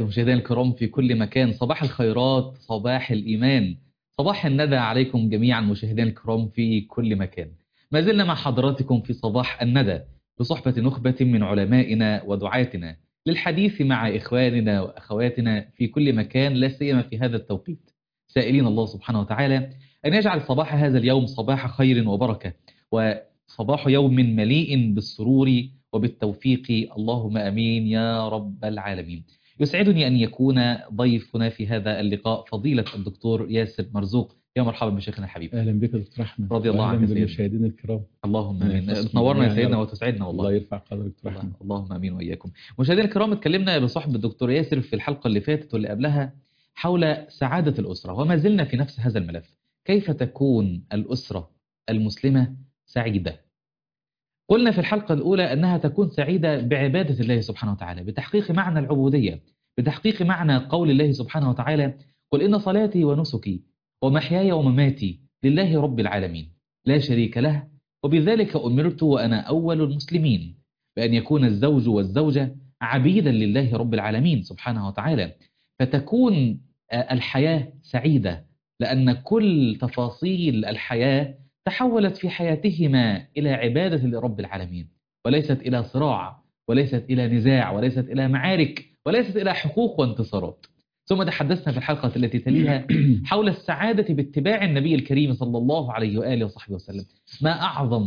وبركاته مشاهدينا الكرام في كل مكان. صباح الخيرات، صباح الإيمان، صباح الندى عليكم جميعا مشاهدينا الكرام في كل مكان. ما زلنا مع حضراتكم في صباح الندى بصحبة نخبة من علمائنا ودعاتنا للحديث مع إخواننا وأخواتنا في كل مكان، لا سيما في هذا التوقيت، سائلين الله سبحانه وتعالى أن يجعل صباح هذا اليوم صباح خير وبركة، وصباح يوم مليء بالسرور وبالتوفيق، اللهم أمين يا رب العالمين. يسعدني أن يكون ضيفنا في هذا اللقاء فضيلة الدكتور ياسر مرزوق. يا مرحبا بشيخنا الحبيب. أهلا بك دكتور أحمد، رضي الله عنك سيدنا. بالمشاهدين الكرام. اللهم امين. تنورنا يا سيدنا وتسعدنا والله. الله يرفع قدرك دكتور أحمد. اللهم امين واياكم. مشاهدينا الكرام، اتكلمنا بصحبة الدكتور ياسر في الحلقة اللي فاتت واللي قبلها حول سعادة الأسرة، وما زلنا في نفس هذا الملف. كيف تكون الأسرة المسلمة سعيدة؟ قلنا في الحلقة الأولى أنها تكون سعيدة بعبادة الله سبحانه وتعالى، بتحقيق معنى العبودية، بتحقيق معنى قول الله سبحانه وتعالى: قل إن صلاتي ونسكي ومحياي ومماتي لله رب العالمين لا شريك له وبذلك أمرت وأنا أول المسلمين، بأن يكون الزوج والزوجة عبيدا لله رب العالمين سبحانه وتعالى. فتكون الحياة سعيدة لأن كل تفاصيل الحياة تحولت في حياتهما إلى عبادة لرب العالمين، وليست إلى صراع، وليست إلى نزاع، وليست إلى معارك، وليست إلى حقوق وانتصارات. ثم تحدثنا في الحلقة التي تليها حول السعادة باتباع النبي الكريم صلى الله عليه وآله وصحبه وسلم. ما أعظم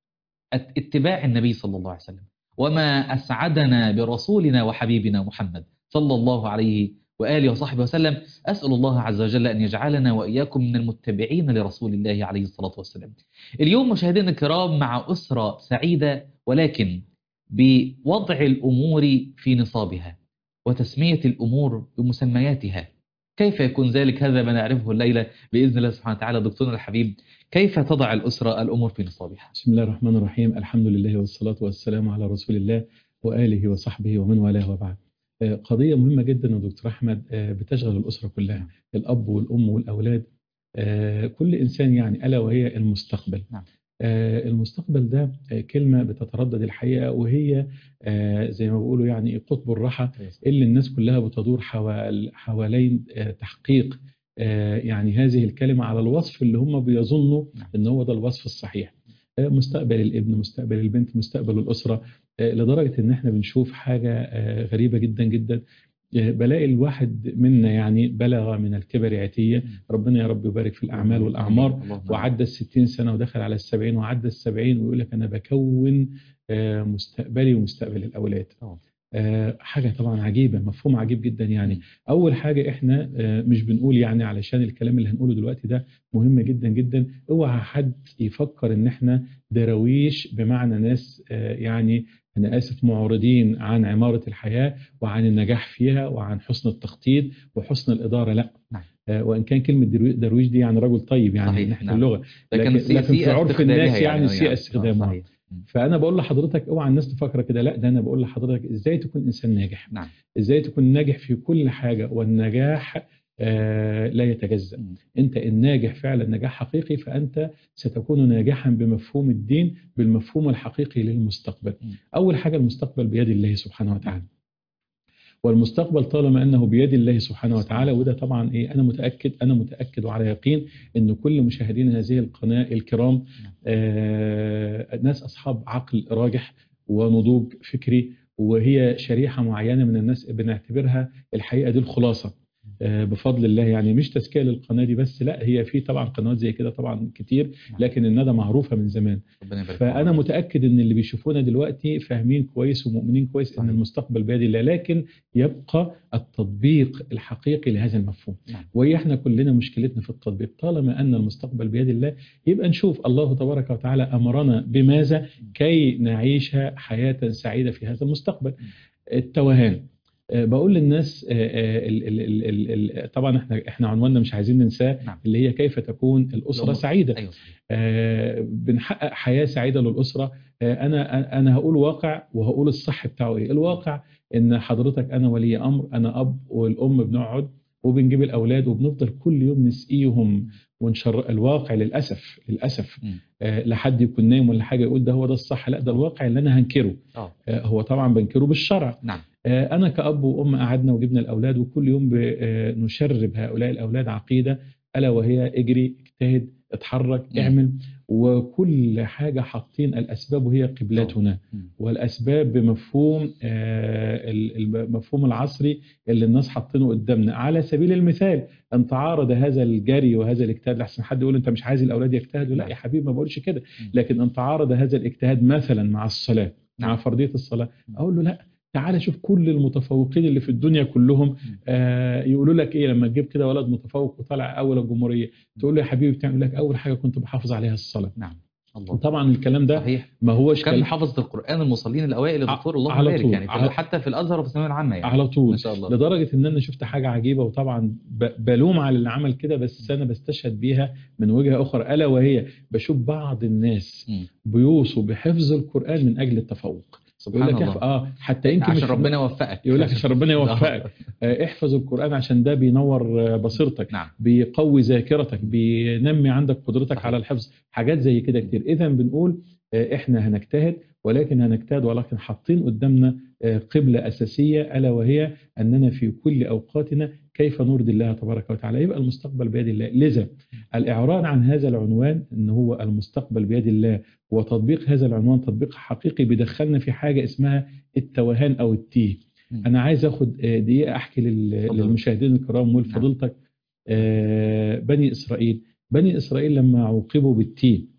اتباع النبي صلى الله عليه وسلم، وما أسعدنا برسولنا وحبيبنا محمد صلى الله عليه وآله وصحبه وسلم. أسأل الله عز وجل أن يجعلنا وإياكم من المتبعين لرسول الله عليه الصلاة والسلام. اليوم مشاهدينا الكرام مع أسرة سعيدة، ولكن بوضع الأمور في نصابها وتسمية الأمور بمسمياتها. كيف يكون ذلك؟ هذا ما نعرفه الليلة بإذن الله سبحانه وتعالى. دكتورنا الحبيب، كيف تضع الأسرة الأمور في نصابها؟ بسم الله الرحمن الرحيم، الحمد لله والصلاة والسلام على رسول الله وآله وصحبه ومن والاه وبعد. قضية مهمة جدا يا دكتور أحمد، بتشغل الأسرة كلها، الأب والأم والأولاد، كل إنسان يعني، ألا وهي المستقبل. المستقبل ده كلمة بتتردد الحقيقة، وهي زي ما بيقولوا يعني قطب الراحة اللي الناس كلها بتدور حوالين تحقيق يعني هذه الكلمة على الوصف اللي هم بيظنوا ان هو ده الوصف الصحيح. مستقبل الابن، مستقبل البنت، مستقبل الأسرة، لدرجة ان احنا بنشوف حاجة غريبة جدا جدا. بلاقي الواحد منا يعني بلغ من الكبر عتية، ربنا يا رب يبارك في الأعمال والأعمار، وعدى 60 سنة ودخل على 70 وعدى 70، ويقول لك أنا بكون مستقبلي ومستقبل الأولاد. حاجة طبعا عجيبة، مفهوم عجيب جدا. يعني أول حاجة إحنا مش بنقول يعني علشان الكلام اللي هنقوله دلوقتي ده مهم جدا جدا، اوعى حد يفكر إن إحنا درويش، بمعنى ناس يعني أنا آسف معرضين عن عمارة الحياة وعن النجاح فيها وعن حسن التخطيط وحسن الإدارة. لا، وإن كان كلمة درويش دي يعني رجل طيب يعني من ناحية اللغة، لكن في عرف الناس يعني سيء استخدامها. فأنا بقول لحضرتك اوعى الناس تفكر كده، لا، ده أنا بقول لحضرتك إزاي تكون إنسان ناجح. إزاي تكون ناجح في كل حاجة، والنجاح لا يتجزأ. أنت الناجح فعلا نجاح حقيقي، فأنت ستكون ناجحا بمفهوم الدين، بالمفهوم الحقيقي للمستقبل. أول حاجة المستقبل بيد الله سبحانه وتعالى، والمستقبل طالما أنه بيد الله سبحانه وتعالى، وده طبعا أنا متأكد وعلى يقين أن كل مشاهدين هذه القناة الكرام ناس أصحاب عقل راجح ونضوج فكري، وهي شريحة معينة من الناس بنعتبرها الحقيقة دي الخلاصة بفضل الله. يعني مش تزكية للقناة دي بس، لا، هي في طبعا قنوات زي كده طبعا كتير، لكن الندى معروفة من زمان. فأنا متأكد ان اللي بيشوفونا دلوقتي فاهمين كويس ومؤمنين كويس ان المستقبل بيد الله، لكن يبقى التطبيق الحقيقي لهذا المفهوم. وهي احنا كلنا مشكلتنا في التطبيق. طالما ان المستقبل بيد الله، يبقى نشوف الله تبارك وتعالى أمرنا بماذا كي نعيش حياة سعيدة في هذا المستقبل. التوهان، بقول للناس طبعا احنا عنواننا مش عايزين ننساه، اللي هي كيف تكون الأسرة سعيدة. بنحقق حياة سعيدة للأسرة. أنا هقول واقع وهقول الصح بتاعه إيه. الواقع إن حضرتك أنا ولي أمر، أنا أب والأم بنقعد وبنجيب الأولاد وبنفضل كل يوم نسقيهم ونشر. الواقع للأسف لحد يكون نايم ولا حاجة يقول ده هو ده الصح، لا، ده الواقع اللي أنا هنكره. هو طبعا بنكره بالشرع. أنا كأب وأم قعدنا وجبنا الأولاد، وكل يوم نشرب هؤلاء الأولاد عقيدة، ألا وهي اجري، اجتهد، اتحرك، اعمل، وكل حاجة حاطين الأسباب وهي قبلتنا، والأسباب بمفهوم المفهوم العصري اللي الناس حاطينه قدامنا. على سبيل المثال، أن تعارض هذا الجري وهذا الاجتهاد، لحسن حد يقول أنت مش عايز الأولاد يجتهدوا، لا يا حبيبي ما بقولش كده، لكن أن تعارض هذا الاجتهاد مثلا مع الصلاة، مع فرضية الصلاة، أقول له لا، تعال شوف كل المتفوقين اللي في الدنيا كلهم يقولوا لك ايه لما تجيب كده ولد متفوق وطلع اول الجمهوريه، تقول له يا حبيبي بتعمل لك اول حاجه كنت بحافظ عليها الصلاه. نعم. الله. وطبعا الكلام ده صحيح. ما هوش كم حفظة القرآن المصلين الأوائل يا دكتور، اللهم على بارك، طول يعني حتى في الأزهر وفي الثانوية العامة يعني على طول، ما شاء الله. لدرجه ان انا شفت حاجه عجيبه، وطبعا بلوم على اللي عمل كده، بس انا بستشهد بيها من وجهه اخرى، الا وهي بشوف بعض الناس بيوصوا بحفظ القرآن من اجل التفوق. سبحان يقول لك الله. حتى يمكن عشان مش ربنا يوفقك. يقول لك عشان ربنا يوفقك. احفظ القرآن عشان ده بينور بصيرتك، نعم. بيقوي ذاكرتك، بينمي عندك قدرتك صحيح. على الحفظ، حاجات زي كده كتير. إذا بنقول احنا هنجتهد، ولكن حاطين قدامنا قبلة أساسية، ألا وهي أننا في كل أوقاتنا كيف نرضي الله تبارك وتعالى. يبقى المستقبل بيد الله. لذا الإعراض عن هذا العنوان أن هو المستقبل بيد الله، وتطبيق هذا العنوان تطبيق حقيقي بيدخلنا في حاجة اسمها التوهان أو التيه. أنا عايز أخد دقيقة أحكي للمشاهدين الكرام ولفضيلتك. بني إسرائيل لما عوقبوا بالتيه،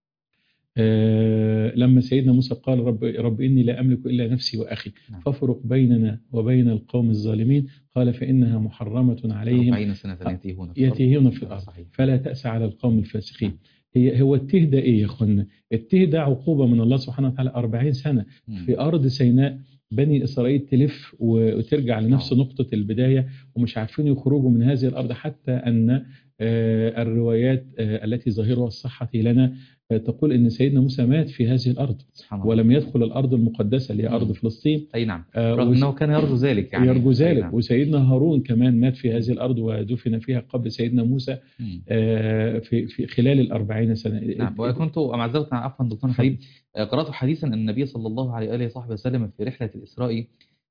لما سيدنا موسى قال رب إني لا أملك إلا نفسي وأخي فافرق بيننا وبين القوم الظالمين، قال فإنها محرمة عليهم 40 سنة يتيهون في الأرض فلا تأس على القوم الفاسقين. هو التيه ده إيه يا أخوانا؟ التيه ده عقوبة من الله سبحانه وتعالى. 40 سنة في أرض سيناء بني إسرائيل تلف وترجع لنفس نقطة البداية، ومش عارفين يخرجوا من هذه الأرض، حتى أن الروايات التي ظاهرها الصحة لنا تقول إن سيدنا موسى مات في هذه الأرض ولم يدخل الأرض المقدسة اللي هي أرض فلسطين. أي نعم. رغم أنه كان يرجو ذلك، يعني يرجو ذلك. نعم. وسيدنا هارون كمان مات في هذه الأرض ودفن فيها قبل سيدنا موسى في خلال 40 سنة. نعم. وكنت معذرة عفوا دكتور حبيب، قرأت حديثا أن النبي صلى الله عليه وآله وصحبه وسلم في رحلة الإسراء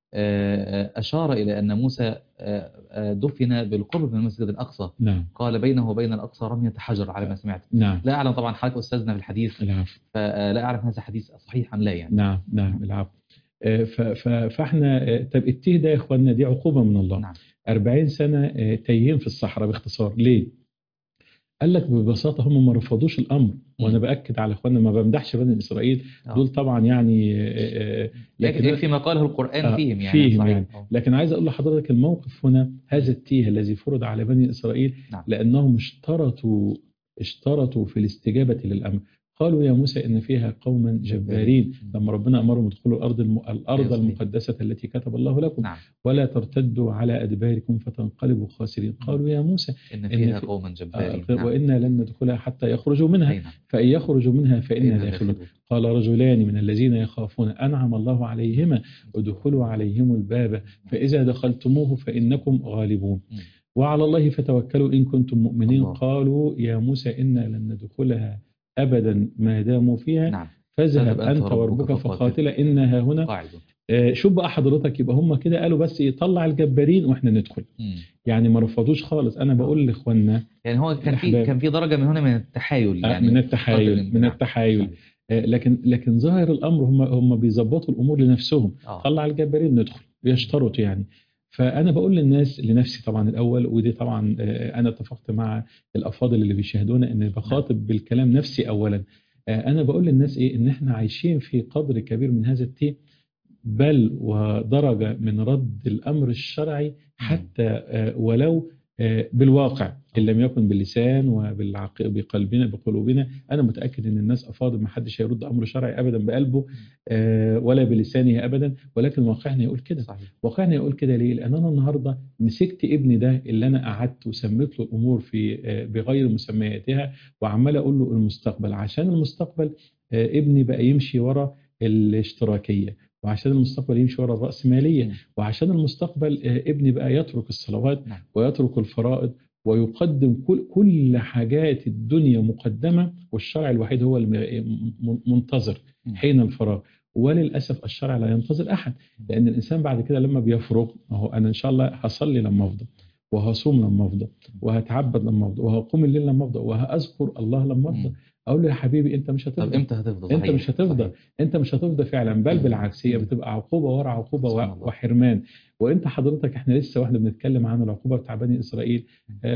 أشار إلى أن موسى دفن بالقرب من المسجد الأقصى. نعم. قال بينه وبين الأقصى رمية حجر على ما سمعت. نعم. لا أعلم طبعا حضرتك أستاذنا في الحديث. العفو. فلا أعلم هذا حديث صحيح أم لا يعني. نعم العفو. فاحنا طب التيه ده يا إخواننا دي عقوبة من الله. نعم. 40 سنة تايهين في الصحراء باختصار. ليه؟ قال لك ببساطة هم ما رفضوش الأمر. وأنا بأكد على إخواننا، ما بمدحش بني إسرائيل دول طبعا يعني، لكن فيما قاله القرآن فيهم يعني. فيهم يعني. لكن عايز أقول لحضرتك الموقف هنا، هذا التيه الذي فرض على بني إسرائيل. نعم. لأنهم اشترطوا في الاستجابة للأمر. قالوا يا موسى إن فيها قوما جبارين، لما ربنا أمرهم ادخلوا الأرض المقدسة التي كتب الله لكم. نعم. ولا ترتدوا على أدباركم فتنقلبوا خاسرين. قالوا يا موسى إن فيها قوما جبارين وإنا لن ندخلها حتى يخرجوا منها. فإن يخرجوا منها فإنا داخلون. قال رجلان من الذين يخافون أنعم الله عليهما ادخلوا عليهم الباب فإذا دخلتموه فإنكم غالبون وعلى الله فتوكلوا إن كنتم مؤمنين. الله. قالوا يا موسى إنا لن ندخلها أبدا ما داموا فيها. نعم. فاذهب أنت وربك فقاتلا إنها هنا قاعدون. شوف بقى حضرتك، يبقى هم كده قالوا بس يطلع الجبارين وإحنا ندخل. يعني ما رفضوش خالص. أنا بقول لإخواننا يعني هو كان في درجة من هنا من التحايل، يعني من التحايل. لكن ظاهر الأمر هم بيظبطوا الأمور لنفسهم. طلع الجبارين ندخل، بيشترطوا يعني. فأنا بقول للناس، لنفسي طبعا الأول، ودي طبعا أنا اتفقت مع الأفاضل اللي بيشاهدونا إن بخاطب بالكلام نفسي أولا. أنا بقول للناس إيه؟ إن إحنا عايشين في قدر كبير من هذا التيه، بل ودرجة من رد الأمر الشرعي حتى ولو بالواقع إن لم يكن باللسان بقلوبنا. أنا متأكد إن الناس أفاضل، ما حدش هيرد أمر شرعي أبدا بقلبه ولا بلسانه أبدا، ولكن واقعنا يقول كده. واقعنا يقول كده ليه؟ لأن أنا النهاردة مسكت ابني ده اللي أنا قعدت وسميت له الأمور بغير مسمياتها، وعمال أقول له المستقبل، عشان المستقبل ابني بقى يمشي ورا الاشتراكية، وعشان المستقبل يمشي ورا الرأسمالية، وعشان المستقبل ابني بقى يترك الصلوات ويترك الفرائض ويقدم كل حاجات الدنيا مقدمة، والشرع الوحيد هو المنتظر حين الفراغ. وللاسف الشرع لا ينتظر احد، لان الانسان بعد كده لما بيفرغ، اهو انا ان شاء الله هصلي لما افضى، وهصوم لما افضى، وهتعبد لما افضى، وهقوم الليل لما افضى، وهاذكر الله لما افضى، اقول له يا حبيبي انت مش طب هتفضى. امتى هتفضى؟ انت مش صحيح هتفضى، صحيح. انت مش هتفضى فعلا، بل بالعكس هي بتبقى عقوبه ورا عقوبه سبحان الله. وحرمان. وانت حضرتك احنا لسه واحنا بنتكلم عن العقوبه بتاع بني اسرائيل،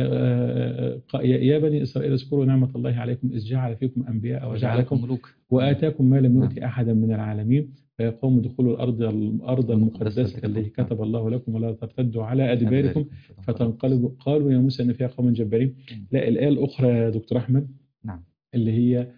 يا بني اسرائيل اذكروا نعمه الله عليكم اذ جعل فيكم انبياء وجعلكم وجعلكم ملوك. واتاكم ما لم يؤت نعم. احدا من العالمين، فيا قوم ادخلوا الارض المقدسه التي كتب الله لكم ولا ترتدوا على ادباركم فتنقلبوا. قالوا يا موسى ان فيها قوم جبارين. لا، الايه الاخرى يا دكتور احمد، نعم، اللي هي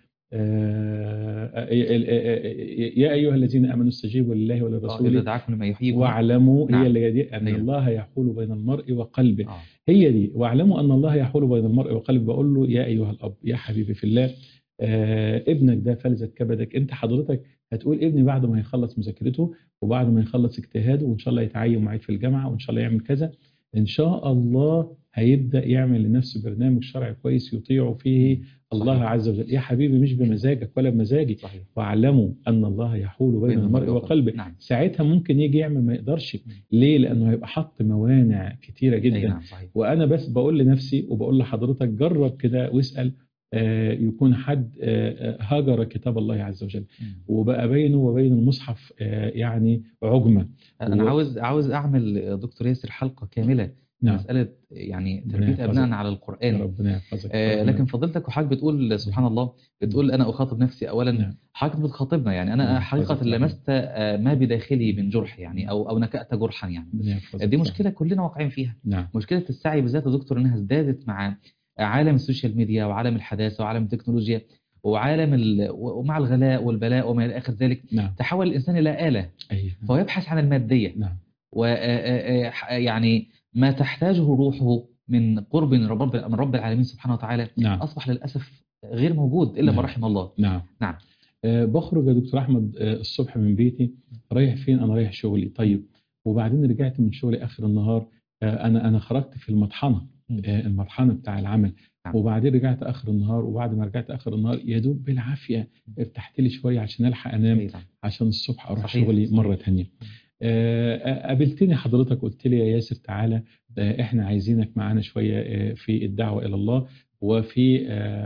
يا أيها الذين آمنوا استجيبوا لله إذا وللرسول دعاكم لما يحييكم. واعلموا، نعم. هي اللي دي أن أيوة. الله يحول بين المرء وقلبه. آه. هي دي، واعلموا أن الله يحول بين المرء وقلبه. بقول له يا أيها الأب يا حبيبي في الله، ابنك ده فلذة كبدك. أنت حضرتك هتقول ابني بعد ما يخلص مذاكرته وبعد ما يخلص اجتهاده وإن شاء الله يتعين معاك في الجامعة وإن شاء الله يعمل كذا، إن شاء الله هيبدأ يعمل لنفسه برنامج شرعي كويس يطيع فيه الله صحيح. عز وجل. يا حبيبي مش بمزاجك ولا بمزاجي. صحيح. واعلموا أن الله يحول بين المرء وقلبه. نعم. ساعتها ممكن يجي يعمل ما يقدرش. ليه؟ لأنه هيبقى حط موانع كتيرة جدا. نعم. صحيح. وأنا بس بقول لنفسي وبقول لحضرتك جرب كده واسأل، يكون حد هاجر كتاب الله عز وجل وبقى بينه وبين المصحف يعني عجمة. أنا عاوز أعمل دكتور ياسر حلقة كاملة نعم. مسألة يعني تربية أبنائنا على القرآن. ربنا يحفظك. لكن فضيلتك وحضرتك بتقول سبحان الله، بتقول أنا أخاطب نفسي أولا. نعم. حضرتك بتخاطبنا، يعني أنا حقيقة لمست ما بداخلي من جرح، يعني أو نكأت جرحا يعني. دي مشكلة كلنا واقعين فيها. نعم. مشكلة السعي بالذات يا دكتور إنها ازدادت مع عالم السوشيال ميديا وعالم الحداثة وعالم التكنولوجيا وعالم ومع الغلاء والبلاء وما إلى آخر ذلك. نعم. تحول الإنسان إلى آلة. أيه. فهو يبحث عن المادية. نعم. ويعني ما تحتاجه روحه من قرب من رب العالمين سبحانه وتعالى. نعم. أصبح للأسف غير موجود إلا ما رحم الله. نعم. نعم. بخرج يا دكتور أحمد الصبح من بيتي، رايح فين؟ أنا رايح شغلي. طيب وبعدين رجعت من شغلي آخر النهار، أنا خرجت في المطحنة، المطحنة بتاع العمل. نعم. وبعدين رجعت آخر النهار، وبعد ما رجعت آخر النهار يا دوب بالعافية ارتحت لي شوية عشان ألحق أنام عشان الصبح أروح شغلي مرة تانية. قابلتني حضرتك قلت لي يا ياسر تعالى احنا عايزينك معانا شوية في الدعوة إلى الله وفي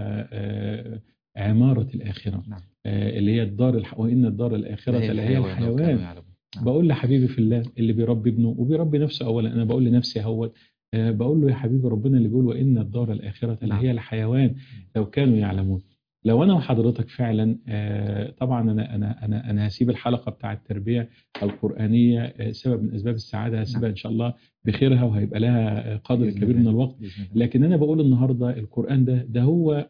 عمارة الآخرة. نعم. اللي هي وإن الدار الآخرة لهي الحيوان. نعم. بقول لحبيبي في الله اللي بيربي ابنه وبيربي نفسه أولا، أنا بقول لنفسي أول، بقول له يا حبيبي ربنا اللي بيقول وإن الدار الآخرة لهي الحيوان لو كانوا يعلمون. لو أنا وحضرتك فعلا طبعا أنا هسيب الحلقة بتاع التربية القرآنية سبب من أسباب السعادة، هسيبها إن شاء الله بخيرها وهيبقى لها قدر كبير من الوقت. لكن أنا بقول النهاردة القرآن ده هو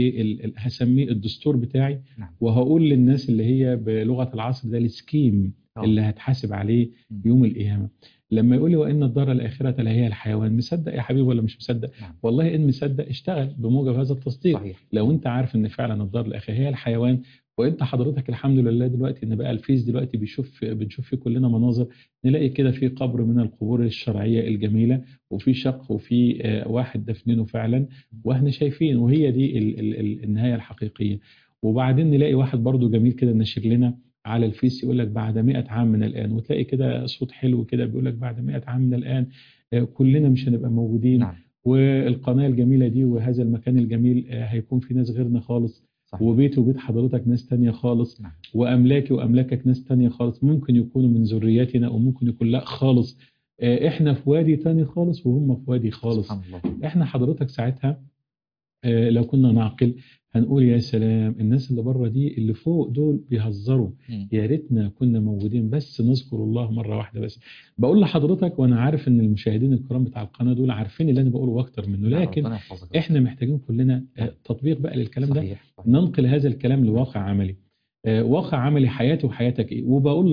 هسميه الدستور بتاعي. وهقول للناس اللي هي بلغة العصر ده السكيم اللي هتحاسب عليه يوم القيامة. لما يقول لي وإن الدار الآخرة لهي الحيوان، مصدق يا حبيبي ولا مش مصدق؟ والله إن مصدق اشتغل بموجب هذا التصديق. صحيح. لو أنت عارف إن فعلا الدار الآخرة هي الحيوان، وأنت حضرتك الحمد لله دلوقتي إن بقى الفيس دلوقتي بنشوف فيه كلنا مناظر، نلاقي كده في قبر من القبور الشرعية الجميلة وفي شق وفي واحد دفنينه فعلا وإحنا شايفين، وهي دي النهاية الحقيقية. وبعدين نلاقي واحد برضو جميل كده نشر لنا على الفيس يقول لك بعد 100 عام من الآن، وتلاقي كده صوت حلو كده بيقول لك بعد 100 عام من الآن كلنا مش هنبقى موجودين. نعم. والقناة الجميلة دي وهذا المكان الجميل هيكون في ناس غيرنا خالص. صحيح. وبيتي وبيت حضرتك ناس تانية خالص. نعم. وأملاكي وأملاكك ناس تانية خالص، ممكن يكونوا من ذرياتنا وممكن يكون لا خالص. احنا في وادي تاني خالص وهم في وادي خالص. احنا حضرتك ساعتها لو كنا نعقل هنقول يا سلام الناس اللي بره دي اللي فوق دول بيهزروا، يا ريتنا كنا موجودين بس نذكر الله مرة واحدة بس. بقول لحضرتك وانا عارف ان المشاهدين الكرام بتاع القناة دول عارفين اللي انا بقوله واكتر منه، لكن احنا محتاجين كلنا تطبيق بقى للكلام ده. صحيح. ننقل هذا الكلام لواقع عملي. واقع عملي حياتي وحياتك ايه. وبقول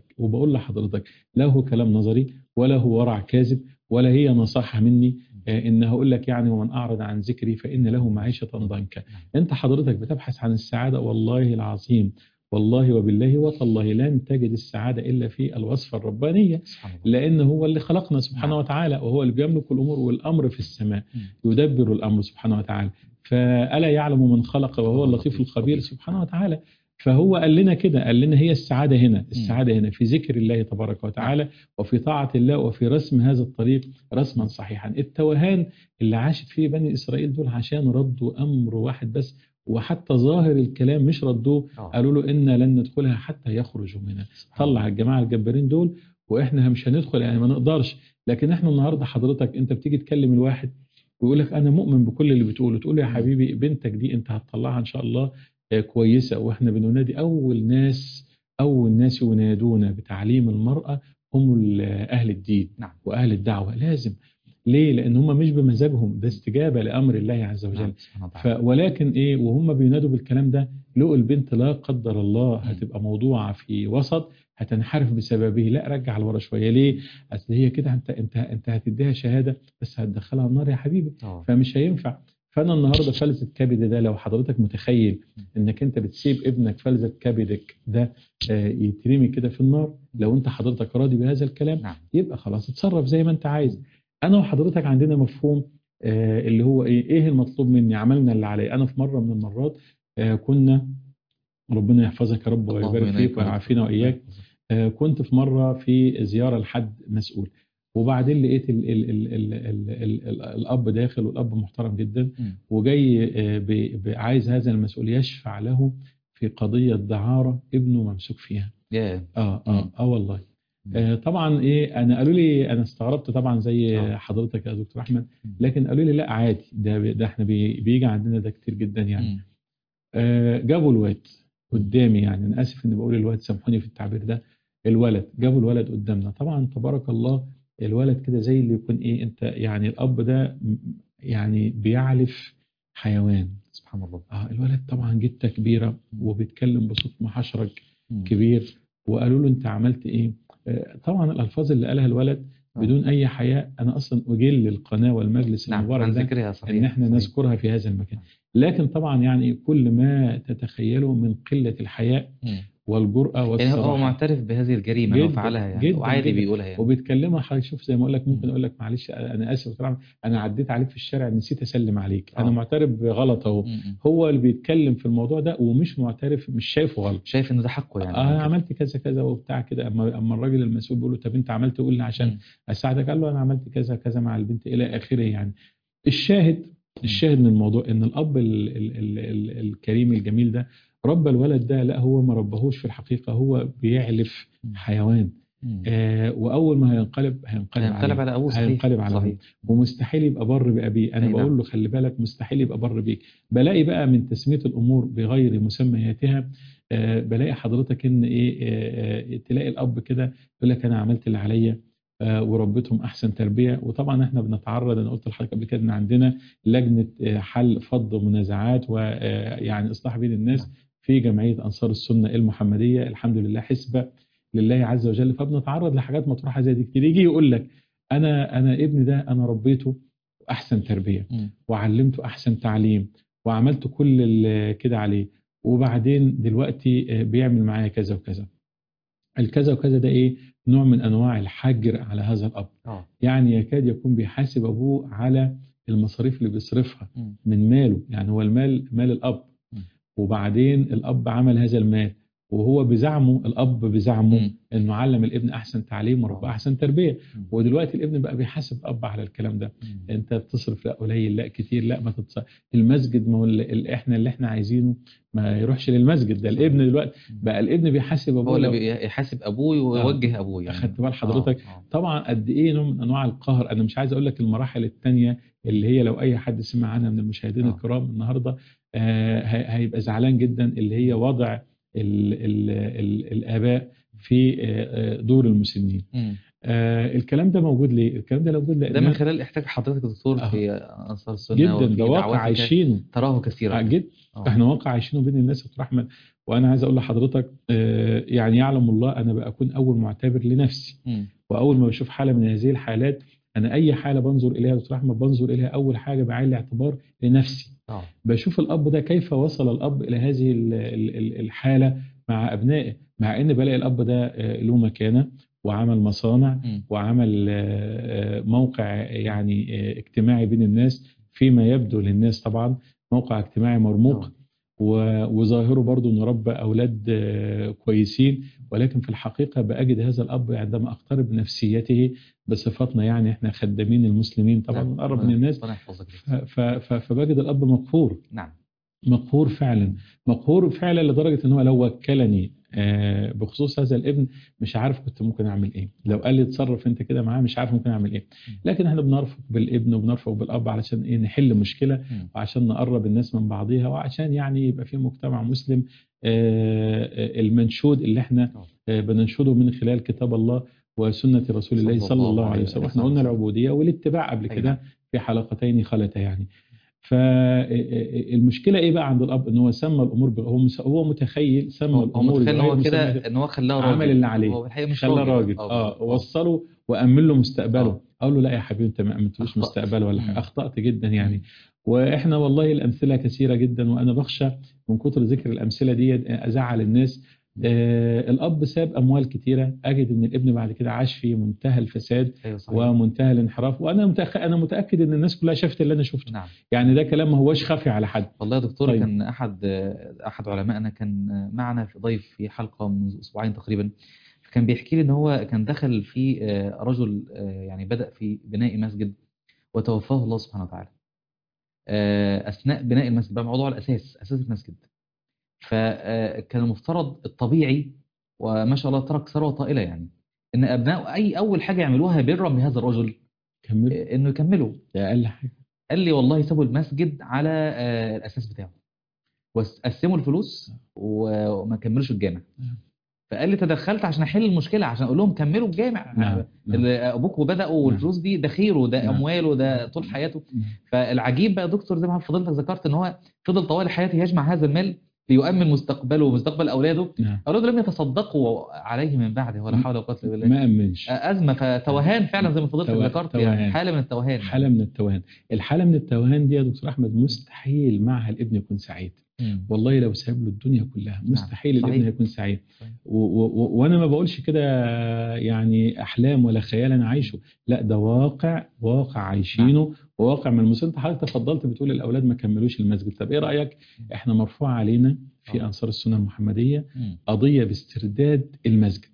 لحضرتك لا هو كلام نظري ولا هو ورع كاذب ولا هي نصيحة مني إن هقول لك يعني ومن أعرض عن ذكري فإن له معيشة ضنكا. أنت حضرتك بتبحث عن السعادة، والله العظيم والله وبالله وتالله لن تجد السعادة إلا في الوصفة الربانية، لأن هو اللي خلقنا سبحانه وتعالى وهو اللي بيملك الأمور والأمر في السماء يدبر الأمر سبحانه وتعالى. فألا يعلم من خلق وهو اللطيف الخبير سبحانه وتعالى. فهو قال لنا كده، قال لنا هي السعادة هنا، السعادة هنا في ذكر الله تبارك وتعالى وفي طاعة الله وفي رسم هذا الطريق رسما صحيحا. التوهان اللي عاشت فيه بني إسرائيل دول عشان ردوا أمر واحد بس، وحتى ظاهر الكلام مش ردوه، قالوا له إنا لن ندخلها حتى يخرجوا منها. طلع الجماعة الجبارين دول وإحنا مش هندخل، يعني ما نقدرش. لكن إحنا النهاردة حضرتك أنت بتيجي تكلم الواحد ويقول لك أنا مؤمن بكل اللي بتقوله، تقول له يا حبيبي بنتك دي أنت هتطلعها إن شاء الله كويسة. وإحنا بننادي أول ناس ينادون بتعليم المرأة هم أهل الدين وأهل الدعوة. لازم. ليه؟ لأن هم مش بمزاجهم، ده استجابة لأمر الله عز وجل. ولكن إيه، وهم بينادوا بالكلام ده لقوا البنت لا قدر الله هتبقى موضوعة في وسط هتنحرف بسببه، لا رجع لورا شوية. ليه؟ أصل هي كده أنت هتديها شهادة بس هتدخلها النار يا حبيبي، فمش هينفع. فأنا النهاردة فلذة كبد ده، لو حضرتك متخيل إنك أنت بتسيب ابنك فلذة كبدك ده يترمي كده في النار، لو أنت حضرتك راضي بهذا الكلام يبقى خلاص اتصرف زي ما أنت عايز. أنا وحضرتك عندنا مفهوم اللي هو إيه المطلوب مني، عملنا اللي عليه. أنا في مرة من المرات كنا، ربنا يحفظك يا رب ويبارك فيك ويعافينا وإياك، كنت في مرة في زيارة لحد مسؤول، وبعدين لقيت ال ال ال ال ال ال ال الأب داخل، والأب محترم جدا، وجاي عايز هذا المسؤول يشفع له في قضية دعارة ابنه ممسوك فيها. والله. طبعا انا قالوا لي، انا استغربت طبعا زي حضرتك يا دكتور احمد، لكن قالوا لي لا عادي، ده احنا بيجي عندنا ده كتير جدا يعني. جابوا الواد قدامي، يعني انا اسف اني بقول الواد، سامحوني في التعبير ده، جابوا الولد قدامنا. طبعا تبارك الله الولد كده زي اللي يكون انت يعني الاب ده يعني بيعلف حيوان، سبحان الله. الولد طبعا جته كبيره وبيتكلم بصوت محشرج كبير، وقالوا له انت عملت ايه؟ طبعا الالفاظ اللي قالها الولد بدون اي حياء، انا اصلا اجل القناه والمجلس المبارك ده ان احنا نذكرها في هذا المكان. لكن طبعا يعني كل ما تتخيله من قله الحياء والجرأة والصراحة. يعني هو معترف بهذه الجريمة انه فعلها يعني، جداً وعادي جداً بيقولها يعني، وبيتكلمها. هيشوف زي ما اقول لك، ممكن اقول لك معلش انا اسف طبعا، انا عديت عليك في الشارع نسيت اسلم عليك، انا معترف بغلط اهو. هو اللي بيتكلم في الموضوع ده ومش معترف، مش شايفه غلط، شايف ان ده حقه يعني. انا عملت كذا كذا وبتاع كده. اما الراجل المسؤول بيقول له طب انت عملت، قول لي عشان اساعدك، قال له انا عملت كذا كذا مع البنت الى اخره يعني. الشاهد من الموضوع ان الاب الكريم الجميل ده ربى الولد ده، لا هو ما ربهوش في الحقيقه، هو بيعلف حيوان. واول ما هينقلب على ابوه، هينقلب على ابوه، ومستحيل يبقى بر بابيه. انا بقول له خلي بالك، مستحيل يبقى بر بيك. بلاقي بقى من تسميه الامور بغير مسمياتها، بلاقي حضرتك ان تلاقي الاب كده يقول لك انا عملت اللي عليا وربيتهم احسن تربيه. وطبعا احنا بنتعرض، انا قلت لحضرتك قبل كده ان عندنا لجنه حل فض منازعات ويعني اصلاح بين الناس في جمعيه انصار السنه المحمديه، الحمد لله حسبه لله عز وجل. فبنتعرض لحاجات مطروحه زي دي كتير. يجي يقول لك انا ابني ده انا ربيته احسن تربيه وعلمته احسن تعليم وعملت كل اللي كده عليه، وبعدين دلوقتي بيعمل معايا كذا وكذا. الكذا وكذا ده نوع من انواع الحجر على هذا الاب. يعني يكاد يكون بيحاسب ابوه على المصاريف اللي بيصرفها من ماله، يعني هو المال مال الاب، وبعدين الاب عمل هذا المال، وهو بزعمه، الاب بزعمه انه علم الابن احسن تعليم وربى احسن تربيه، ودلوقتي الابن بقى بيحاسب الاب على الكلام ده. انت بتصرف لا قليل، لا كتير، لا ما تتصرف. المسجد، ما هو اللي احنا عايزينه ما يروحش للمسجد ده. الابن دلوقتي بقى الابن بيحاسب ابوه، هو اللي بيحاسب ابوه ويوجه ابوه يعني. اخدت بال حضرتك؟ طبعا قد ايه نوع من انواع القهر. انا مش عايز اقول لك المراحل الثانيه اللي هي لو اي حد سمع عنها من المشاهدين الكرام النهارده هيبقى زعلان جدا، اللي هي وضع الآباء في دور المسنين. الكلام ده موجود ليه؟ الكلام ده موجود ده من خلال احتاج حضرتك دكتور في أنصار السنة جدا، ده واقع عايشينه، تراه كثيرا جدا. احنا واقع عايشينه بين الناس يا دكتور احمد. وانا عايز اقول لحضرتك يعني يعلم الله انا بكون اول معتبر لنفسي، واول ما بشوف حاله من هذه الحالات، انا اي حاله بنظر اليها يا دكتور احمد بنظر اليها اول حاجه بعين الاعتبار لنفسي. بشوف الاب ده كيف وصل الاب الى هذه الحاله مع ابنائه، مع ان بلاقي الاب ده له مكانه وعمل مصانع وعمل موقع يعني اجتماعي بين الناس، فيما يبدو للناس طبعا موقع اجتماعي مرموق. وظاهره برضو انه ربى اولاد كويسين، ولكن في الحقيقه باجد هذا الاب عندما اقترب نفسيته بصفتنا، يعني احنا خدامين المسلمين طبعا نعم. بنقرب من الناس، ربنا يحفظك. فبجد الاب مقهور، نعم. مقهور فعلا، مقهور فعلا لدرجه ان هو لو وكلني بخصوص هذا الابن مش عارف كنت ممكن اعمل ايه، لو قال لي اتصرف انت كده معاه مش عارف ممكن اعمل ايه. لكن احنا بنرفق بالابن وبنرفق بالاب علشان ايه؟ نحل مشكله، وعشان نقرب الناس من بعضيها، وعشان يعني يبقى في مجتمع مسلم المنشود اللي احنا بننشده من خلال كتاب الله وسنه رسول الله صلى الله عليه وسلم. احنا قلنا العبوديه والاتباع قبل كده في حلقتين خلتا يعني. فالمشكله ايه بقى عند الاب؟ ان هو سمى الامور هو متخيل سمى الامور متخيل ان هو كده، ان هو خلاه راجل، عمل اللي عليه، هو الحقيقه مش خلاه راجل وصله وامن له مستقبله. اقول له لا يا حبيبي انت ما امنتلوش مستقبله ولا حاجه، اخطات جدا يعني. واحنا والله الامثله كثيره جدا، وانا بخشى من كتر ذكر الامثله دي ازعل الناس. الاب ساب اموال كتيره، اجد ان الابن بعد كده عاش في منتهى الفساد ومنتهى الانحراف، وانا متاكد ان الناس كلها شافت اللي انا شفته. نعم. يعني ده كلام ما هوش خافي على حد. والله يا دكتور، طيب. كان احد علمائنا كان معنا في ضيف في حلقه من اسبوعين تقريبا، كان بيحكي لي ان هو كان دخل في رجل يعني بدأ في بناء مسجد وتوفاه الله سبحانه وتعالى اثناء بناء المسجد، بقى موضوع اساس المسجد. فكان المفترض الطبيعي، وما شاء الله ترك ثروه طائله، يعني ان ابناء اول حاجه يعملوها برا بهذا الرجل انه يكملوا. ده اقل حاجه. قال لي والله سابوا المسجد على الاساس بتاعه، وقسموا الفلوس وما كملوش الجامع. فقال لي تدخلت عشان احل المشكله، عشان اقول لهم كملوا الجامع. نعم. ابوكوا بداوا والفلوس دي ده خيره، ده امواله، ده طول حياته. فالعجيب بقى يا دكتور، زي ما فضلتك ذكرت، ان هو فضل طوال حياته يجمع هذا المال ليؤمن مستقبله ومستقبل اولاده. اولاده لم يتصدقوا عليه من بعده، ولا حول ولا قوه الا بالله. ما امنش. ازمه، فتوهان فعلا زي ما فضلتك ذكرت، يعني حاله من التوهان. حاله من التوهان. الحاله من التوهان دي يا دكتور احمد مستحيل معها الابن يكون سعيد. والله لو ساب له الدنيا كلها مستحيل الابن يكون سعيد. وانا ما بقولش كده يعني احلام ولا خيال انا عايشه، لا ده واقع عايشينه، وواقع من المسلمين. انت حضرتك تفضلت بتقول الاولاد ما كملوش المسجد. طب ايه رايك؟ احنا مرفوع علينا في انصار السنه المحمديه قضيه باسترداد المسجد.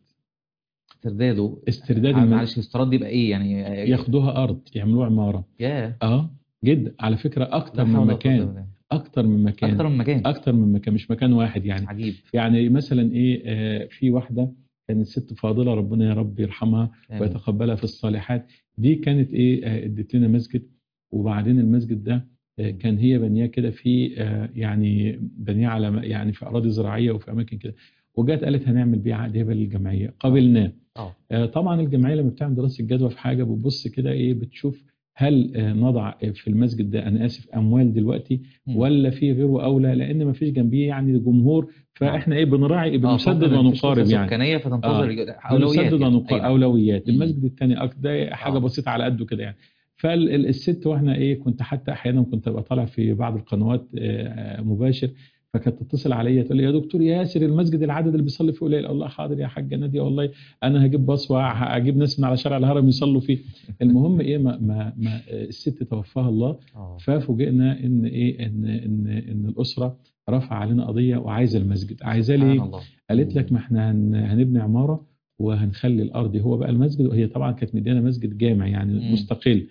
استرداد المسجد. معلش الاسترداد يبقى ايه يعني؟ ياخدوها ارض يعملوها عماره. جدا على فكره، اكتر من مكان. اكتر من مكان، مش مكان واحد يعني. عجيب. يعني مثلا ايه، في واحده كانت ست فاضله، ربنا يا رب يرحمها ويتقبلها في الصالحات. دي كانت ايه، ادت لنا مسجد، وبعدين المسجد ده كان هي بنياه كده في يعني بنياه على يعني في اراضي زراعيه وفي اماكن كده، وجات قالت هنعمل بيه عقد هبه للجمعيه. قبلناه. طبعا الجمعيه لما بتعمل دراسه جدوى في حاجه بتبص كده ايه، بتشوف هل نضع في المسجد ده انا اسف اموال دلوقتي ولا في غيره اولى، لان ما فيش جنبيه يعني جمهور. فاحنا ايه بنراعي، بنسدد ونقارب يعني. سكانيه فتنتظر اولويات يعني. اولويات. المسجد الثاني ده حاجه بسيطه على قده كده يعني. فالست واحنا ايه، كنت حتى احيانا كنت ابقى طالع في بعض القنوات مباشر، فكانت تتصل عليا تقول لي يا دكتور ياسر المسجد العدد اللي بيصلي فيه قليل. الله حاضر يا حاجه ناديه، والله انا هجيب باص وهجيب ناس من على شارع الهرم يصلوا فيه. المهم ايه، ما الست توفاها الله. ففوجئنا ان ايه، ان الاسره رفع علينا قضيه وعايزه المسجد. عايزاه ليه؟ قالت لك ما احنا هنبني عماره وهنخلي الارض هو بقى المسجد. وهي طبعا كانت مديانه مسجد جامع يعني مستقل.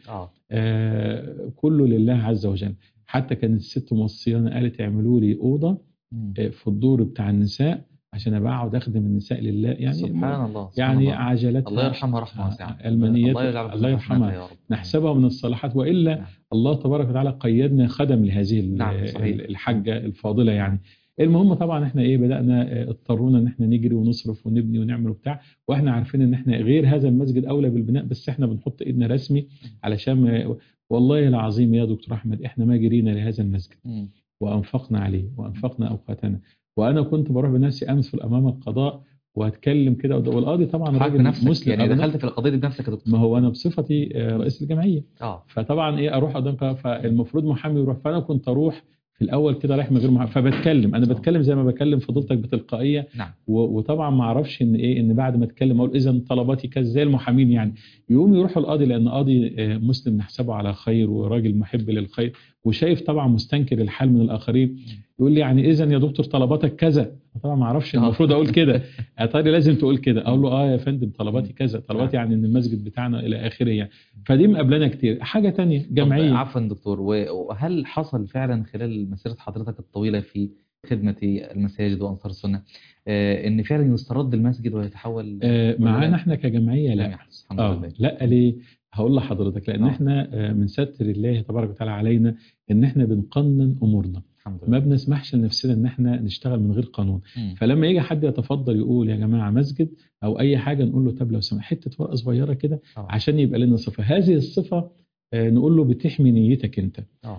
كله لله عز وجل. حتى كانت الست موصيانا، قالت اعملوا لي اوضه في الدور بتاع النساء عشان ابقى اقعد اخدم النساء لله يعني. سبحان الله. يعني عجلتها الله يرحمها رحمه واسعه. المنيات الله يرحمها، نحسبها من الصالحات، والا الله تبارك وتعالى قيدنا خدم لهذه الحاجه الفاضله يعني. المهم طبعا احنا ايه، بدانا اضطرونا ان احنا نجري ونصرف ونبني ونعمل وبتاع، واحنا عارفين ان احنا غير هذا المسجد اولى بالبناء، بس احنا بنحط ايدنا رسمي علشان والله العظيم يا دكتور احمد احنا ما جرينا لهذا المسجد وانفقنا عليه وانفقنا اوقاتنا. وانا كنت بروح بنفسي امثل امام القضاء واتكلم كده، والقاضي طبعا راجل مسلم. يعني دخلت في القضيه دي بنفسك يا دكتور؟ ما هو انا بصفتي رئيس الجمعيه. فطبعا ايه، اروح قدام، فالمفروض محامي يروح، فانا كنت اروح في الاول كده رايح من غير محامي، فبتكلم انا بتكلم زي ما بكلم فضيلتك بتلقائيه. وطبعا ما اعرفش ان ايه، ان بعد ما اتكلم اقول اذا طلباتي كذا زي المحامين يعني يقوم يروح القاضي، لان قاضي مسلم نحسبه على خير وراجل محب للخير وشايف طبعا مستنكر الحال من الاخرين، يقول لي يعني اذا يا دكتور طلباتك كذا؟ طبعا ما اعرفش المفروض اقول كده، اتاري لازم تقول كده. اقول له يا فندم طلباتي كذا، طلباتي يعني ان المسجد بتاعنا الى اخره يعني. فدي مقابلنا كتير. حاجه تانية طب جمعيه. عفوا دكتور، وهل حصل فعلا خلال مسيرة حضرتك الطويلة في خدمة المساجد وأنصار السنة إن فعلا يسترد المسجد ويتحول ولا معانا لا؟ احنا كجمعيه لم لا. يحدث الحمد لله. لا ليه؟ هقول لحضرتك، لان احنا من ستر الله تبارك وتعالى علينا ان احنا بنقنن امورنا، الحمد ما لله. بنسمحش لنفسنا ان احنا نشتغل من غير قانون. فلما يجي حد يتفضل يقول يا جماعه مسجد او اي حاجه، نقول له طب لو سمحت حته ورقه صغيره كده عشان يبقى لنا صفه. هذه الصفه نقول له بتحمي نيتك انت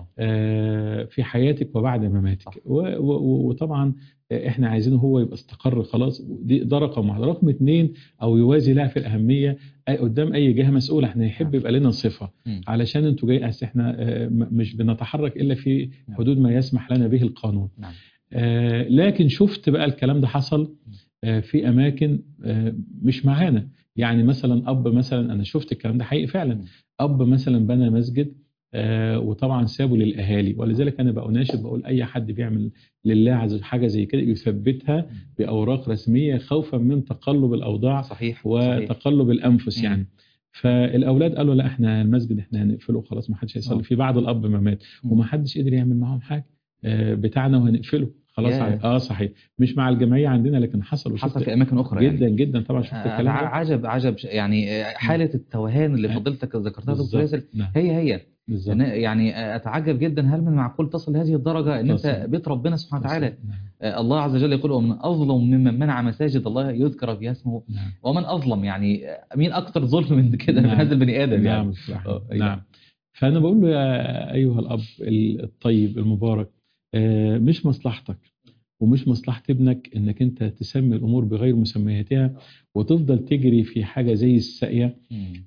في حياتك وبعد مماتك. وطبعا احنا عايزينه هو يبقى استقر خلاص. ده رقم واحد. رقم اتنين او يوازي لها في الاهميه قدام اي جهه مسؤوله، احنا يحب يبقى لنا صفه علشان انتوا جاي. احنا مش بنتحرك الا في حدود ما يسمح لنا به القانون. لكن شفت بقى الكلام ده حصل في اماكن مش معانا. يعني مثلا اب، مثلا انا شفت الكلام ده حقيقي فعلا. اب مثلا بنى مسجد وطبعا سابه للاهالي، ولذلك انا بقى اناشد بقول اي حد بيعمل لله عز وجل حاجه زي كده يثبتها باوراق رسميه خوفا من تقلب الاوضاع. صحيح. وتقلب الانفس يعني. فالاولاد قالوا لا احنا المسجد احنا هنقفله خلاص، ما حدش هيصلي فيه بعد الاب ما مات، وما حدش قدر يعمل معاهم حاجه بتاعنا وهنقفله خلاص. صحيح. مش مع الجمعيه عندنا، لكن حصل في اماكن اخرى جدا يعني. جدا طبعا. شفت الكلام ده عجب يعني حاله التوهان اللي فضلتك ذكرتها دكتور ياسر هي بالزبط. يعني اتعجب جدا، هل من معقول تصل لهذه الدرجه ان انت بيت ربنا سبحانه وتعالى؟ الله عز وجل يقول ومن اظلم ممن منع مساجد الله يذكر فيها اسمه. ومن اظلم يعني مين اكتر ظلم من كده في هذا البني ادم يعني. نعم. فانا بقول له يا ايها الاب الطيب المبارك، مش مصلحتك ومش مصلحة ابنك انك انت تسمي الامور بغير مسمياتها وتفضل تجري في حاجة زي الساقية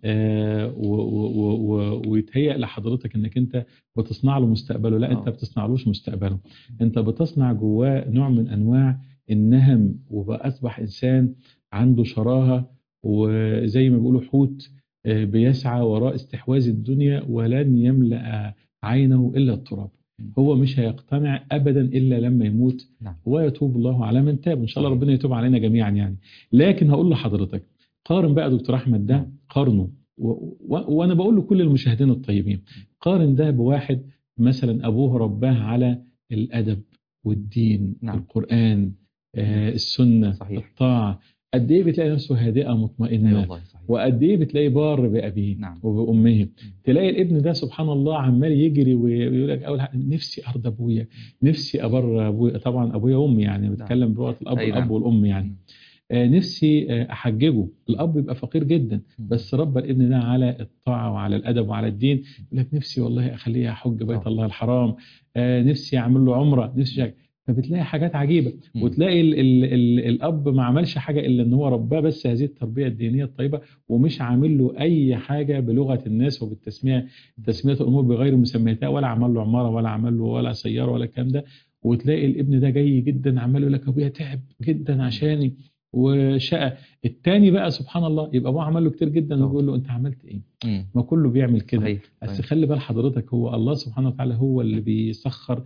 ويتهيأ لحضرتك انك انت بتصنع له مستقبله. لا انت بتصنعلوش مستقبله، انت بتصنع جواه نوع من انواع النهم، وبقى اصبح انسان عنده شراهة وزي ما بيقولوا حوت بيسعى وراء استحواذ الدنيا ولن يملأ عينه الا التراب. هو مش هيقتنع ابدا الا لما يموت. ويتوب الله على من تاب. ان شاء الله ربنا يتوب علينا جميعا يعني. لكن هقول لحضرتك قارن بقى دكتور احمد ده، قارنه وانا بقول لكل المشاهدين الطيبين، قارن ده بواحد مثلا ابوه رباه على الادب والدين القرآن السنة الطاعة. قد ايه بتلاقي نفسه هادئة مطمئنة، وقد ايه بتلاقي بار بأبيه وبأمه. تلاقي الابن ده سبحان الله عمال يجري ويقول لك اول نفسي ارضى ابويا، نفسي ابر ابويا. طبعا ابويا وامي يعني بتكلم بلغه الاب الاب والام يعني. نفسي احججه. الاب يبقى فقير جدا بس ربى الابن ده على الطاعه وعلى الادب وعلى الدين. يقول لك نفسي والله اخليه يحج بيت الله الحرام، نفسي اعمل له عمره، نفسي. فبتلاقي حاجات عجيبة. وتلاقي الأب ما عملش حاجة إلا أن هو رباه بس هذه التربية الدينية الطيبة، ومش عامل له أي حاجة بلغة الناس وبالتسمية الأمور بغير مسمياتها، ولا عمل له عمارة ولا عمل له ولا سيارة ولا الكلام ده. وتلاقي الابن ده جاي جدا عمال يقول لك أبويا تعب جدا عشاني وشقى. التاني بقى سبحان الله يبقى ابوه عمل له كتير جدا ويقول له انت عملت ايه؟ ما كله بيعمل كده. بس خلي بال حضرتك هو الله سبحانه وتعالى هو اللي بيسخر.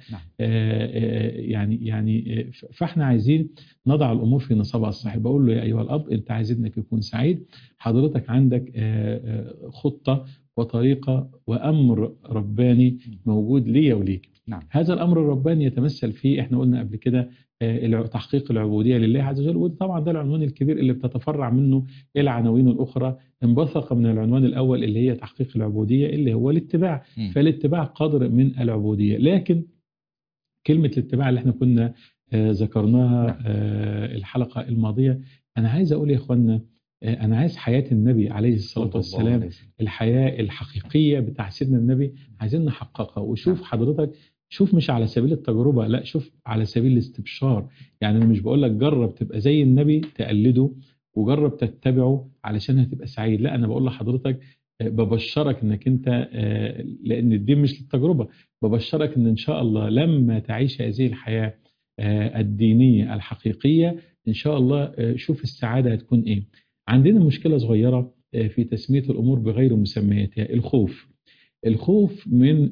يعني فاحنا عايزين نضع الامور في نصابها الصحيح. بقول له يا ايها الاب انت عايز ابنك يكون سعيد، حضرتك عندك خطه وطريقه وامر رباني موجود لي وليك. هذا الامر الرباني يتمثل فيه، احنا قلنا قبل كده تحقيق العبودية لله عز وجل. وطبعا ده العنوان الكبير اللي بتتفرع منه إلى عناوين الأخرى انبثق من العنوان الأول اللي هي تحقيق العبودية اللي هو الاتباع. فالاتباع قدر من العبودية. لكن كلمة الاتباع اللي احنا كنا ذكرناها الحلقة الماضية، أنا عايز أقول يا إخوانا أنا عايز حياة النبي عليه الصلاة والسلام، الحياة الحقيقية بتاع سيدنا النبي عايزين نحققها. وشوف حضرتك، شوف مش على سبيل التجربة، لا شوف على سبيل الاستبشار. يعني أنا مش بقول لك جرب تبقى زي النبي تقلده وجرب تتبعه علشان هتبقى سعيد، لا أنا بقول لحضرتك ببشرك انك انت لان الدين مش للتجربة، ببشرك ان شاء الله لما تعيش هذه الحياة الدينية الحقيقية ان شاء الله شوف السعادة هتكون ايه. عندنا مشكلة صغيرة في تسمية الأمور بغير مسمياتها. الخوف من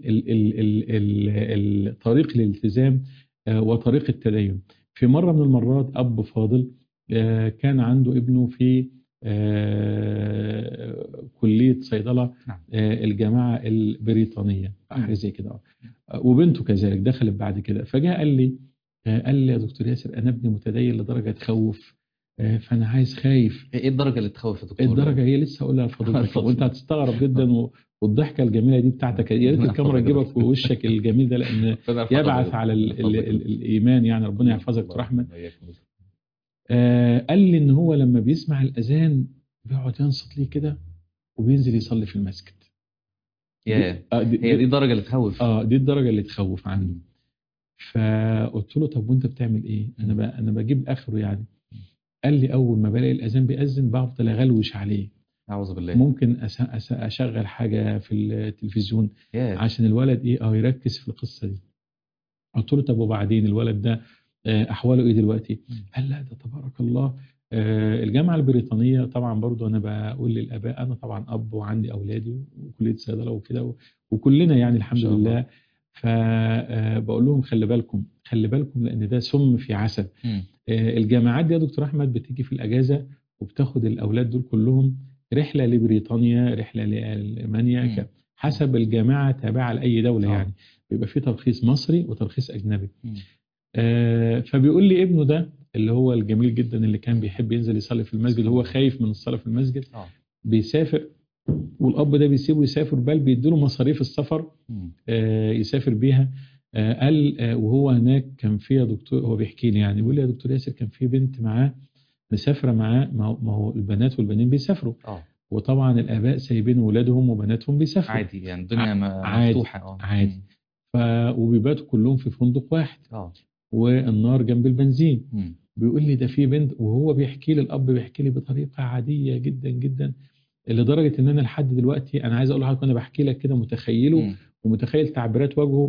طريق الالتزام وطريق التدين. في مرة من المرات أب فاضل كان عنده ابنه في كلية صيدلة الجامعة البريطانية حاجة زي كده، وبنته كذلك دخلت بعد كده. فجاء قال لي يا دكتور ياسر أنا ابني متدين لدرجة تخوف، فأنا خايف. ايه الدرجة اللي تخوف يا دكتور؟ الدرجة هي لسه هقولها لفضيلتك وانت هتستغرب جدا، والضحكة الجميلة دي بتاعتك يا ريت الكاميرا تجيبك في وشك الجميل ده، لأن يبعث على الإيمان يعني. ربنا يحفظك دكتور أحمد. قال لي إن هو لما بيسمع الأذان بيقعد ينصت ليه كده وبينزل يصلي في المسجد. هي دي الدرجة اللي تخوف؟ دي الدرجة اللي تخوف عنه. فقلت له طب وانت بتعمل ايه؟ انا بجيب اخره يعني. قال لي اول ما بلاقي الاذان بيأذن بفضل اغلوش عليه. اعوذ بالله. ممكن اشغل حاجه في التلفزيون عشان الولد يركز في القصه دي. قلت له طب وبعدين الولد ده احواله ايه دلوقتي؟ قال لا ده تبارك الله الجامعه البريطانيه طبعا برضو انا بقول للاباء، انا طبعا اب وعندي اولادي وكليه صيدله وكده وكلنا يعني الحمد لله. فبقول لهم خلي بالكم لان ده سم في عسل. الجامعات دي يا دكتور احمد بتيجي في الاجازه وبتاخد الاولاد دول كلهم رحله لبريطانيا، رحله لالمانيا، حسب الجامعه تابعه لاي دوله يعني. بيبقى في ترخيص مصري وترخيص اجنبي. فبيقول لي ابنه ده اللي هو الجميل جدا اللي كان بيحب ينزل يصلي في المسجد، هو خايف من الصلاه في المسجد، بيسافر والاب ده بيسيبه يسافر، بل بيديله مصاريف السفر يسافر بيها. قال وهو هناك كان في يا دكتور، هو بيحكي لي يعني، بيقول لي يا دكتور ياسر كان في بنت معاه مسافره معاه، ما هو البنات والبنين بيسافروا وطبعا الاباء سايبين ولادهم وبناتهم بيسافروا عادي يعني، الدنيا مفتوحه عادي. وبيباتوا كلهم في فندق واحد والنار جنب البنزين. بيقول لي ده في بنت، وهو بيحكي لي الاب بيحكي لي بطريقه عاديه جدا جدا، لدرجه ان انا لحد دلوقتي انا عايز اقول لحضرتك وانا بحكي لك كده متخيله ومتخيل تعبيرات وجهه،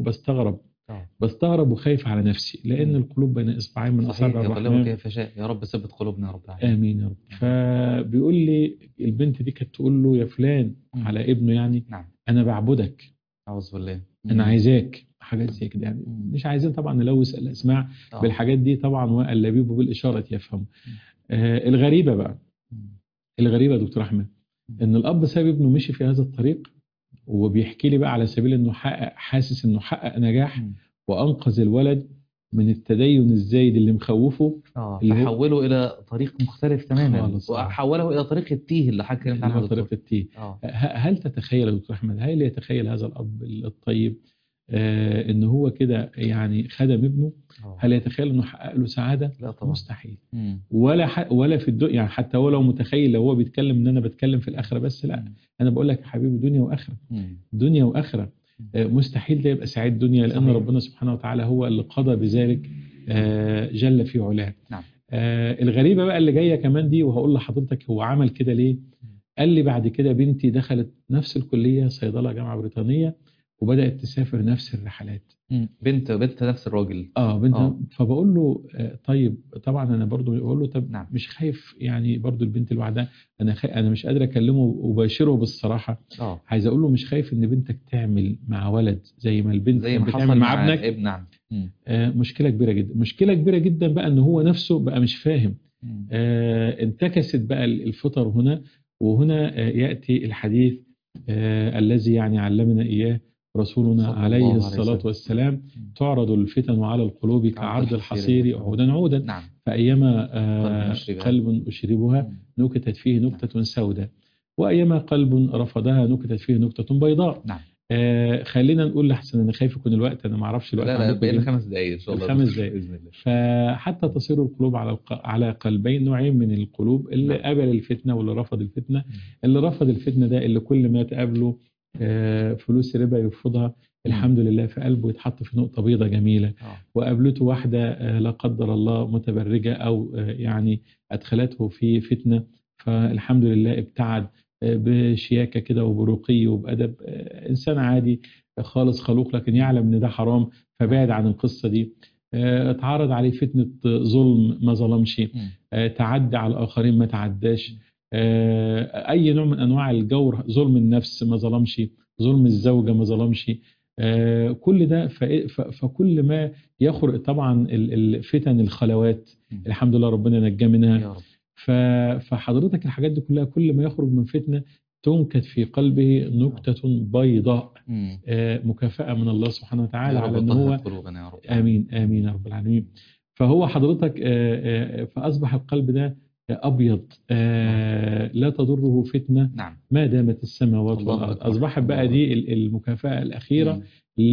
بستغرب وخايف على نفسي، لان القلوب بين اصبعين من اصابع الرحمن كيف شاء. يا رب ثبت قلوبنا يا رب. امين يا رب. فبيقول لي البنت دي كانت تقول له يا فلان على ابنه يعني انا بعبدك، اعوذ بالله، انا عايزاك، حاجات زي كده يعني. مش عايزين طبعا نلوث الاسماع بالحاجات دي طبعا، واللبيب بالاشاره يفهم. الغريبه بقى، الغريبه يا دكتور احمد، ان الاب ساب ابنه مشي في هذا الطريق، وبيحكي لي بقى على سبيل انه حاسس انه حقق نجاح وانقذ الولد من التدين الزايد اللي مخوفه، فحوله الى طريق مختلف تماما، وحوله الى طريق التيه اللي حكى عنه طريق التيه. هل تتخيل يا دكتور احمد، هل يتخيل هذا الاب الطيب ان هو كده يعني خدم ابنه؟ هل يتخيل انه حقق له سعاده؟ لا طبعا، مستحيل. ولا في الدنيا يعني، حتى هو لو متخيل، لو هو بيتكلم ان انا بتكلم في الاخره بس، لا انا بقول لك يا حبيبي دنيا واخره، دنيا واخره. مستحيل ده يبقى سعيد دنيا، لان ربنا سبحانه وتعالى هو اللي قضى بذلك جل في علاه. الغريبه بقى اللي جايه كمان دي، وهقول لحضرتك هو عمل كده ليه. قال لي بعد كده بنتي دخلت نفس الكليه صيدله جامعه بريطانيه، وبدأت تسافر نفس الرحلات. بنت نفس الراجل. بنت. فبقول له طيب طبعا انا برضو بقول له طب مش خايف يعني برضو البنت لوحدها؟ انا مش قادر اكلمه وباشره بالصراحه. عايز اقول له مش خايف ان بنتك تعمل مع ولد زي ما البنت زي ما بتعمل مع ابنك؟ نعم. مشكله كبيره جدا، مشكله كبيره جدا بقى ان هو نفسه بقى مش فاهم. انتكست بقى الفطر هنا، وهنا ياتي الحديث الذي يعني علمنا اياه رسولنا عليه الصلاة والسلام: تعرض الفتن على القلوب كعرض الحصير عودا عودا، فأيما قلب أشربها نكتت فيه نكتة سوداء، وأيما قلب رفضها نكتت فيه نكتة بيضاء. خلينا نقول لحسن أنا خايف يكون الوقت، أنا ما أعرفش الوقت. لا بقينا 5 دقايق إن شاء الله. 5 دقايق بإذن الله. فحتى تصير القلوب على قلبين، نوعين من القلوب، اللي قبل الفتنة واللي رفض الفتنة. اللي رفض الفتنة ده اللي كل ما تقابله فلوس ربا يرفضها، الحمد لله في قلبه يتحط في نقطة بيضة جميلة. وقابلته واحدة لا قدر الله متبرجة أو يعني أدخلته في فتنة، فالحمد لله ابتعد بشياكة كده وبرقي وبأدب، إنسان عادي خالص خلوق، لكن يعلم إن ده حرام فبعد عن القصة دي. اتعرض عليه فتنة ظلم ما ظلمش، تعدى على الآخرين ما تعداش، اي نوع من انواع الجور، ظلم النفس ما ظلمش، ظلم الزوجه ما ظلمش، كل ده. فكل ما يخرق طبعا فتن الخلوات، الحمد لله ربنا نجاه منها. يا رب. فحضرتك الحاجات دي كلها كل ما يخرج من فتنه تنكت في قلبه نكته بيضاء، مكافأة من الله سبحانه وتعالى يا رب على ان طهر هو. قلوبنا يا رب. امين امين يا رب العالمين. فهو حضرتك فاصبح القلب ده ابيض، لا تضره فتنه نعم. ما دامت السماوات الله والارض. أكبر. اصبحت الله بقى أكبر. دي المكافاه الاخيره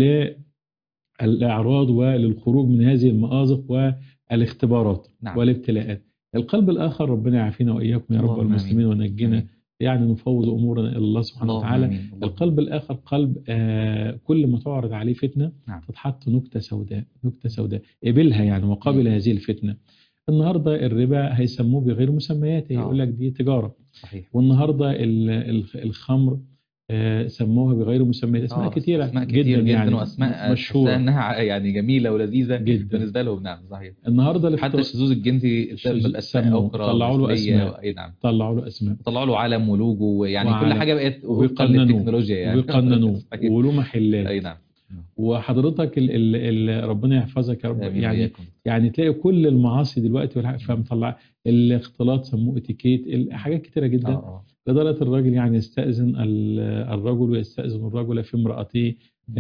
للاعراض وللخروج من هذه المآزق والاختبارات نعم. والابتلاءات. القلب الاخر ربنا يعافينا واياكم يا رب اللهم والمسلمين آمين. ونجينا، آمين. يعني نفوض امورنا الى الله سبحانه اللهم وتعالى. آمين. اللهم القلب الاخر قلب كل ما تعرض عليه فتنه نعم. تتحط نكته سوداء، نكته سوداء قبلها يعني وقابل هذه الفتنه. النهارده الربا هيسموه بغير مسمياته، يقول لك دي تجاره. صحيح. والنهارده الخمر سموها بغير مسميات، اسماء كتيره أسماء جدا كتير جدا يعني وأسماء تحسها مشهوره إنها يعني جميلة ولذيذة جدا. بالنسبة لهم. نعم صحيح. النهارده حتى الشذوذ الجنسي سمى الأسماء سموا أخرى طلعوا له مثلية. اسماء، أي نعم. طلعوا له اسماء طلعوا له علم ولوجو، يعني كل وعلى حاجة بقت وفقا وبيقننوه للتكنولوجيا يعني. صحيح. وله أي محلات. نعم. وحضرتك ربنا يحفظك يا رب، آمين يعني وإياكم. يعني تلاقي كل المعاصي دلوقتي فمطلع الاختلاط سموه اتيكيت، حاجات كتيره جدا. لدرجه الراجل يعني يستأذن الرجل ويستأذن الرجل في امرأته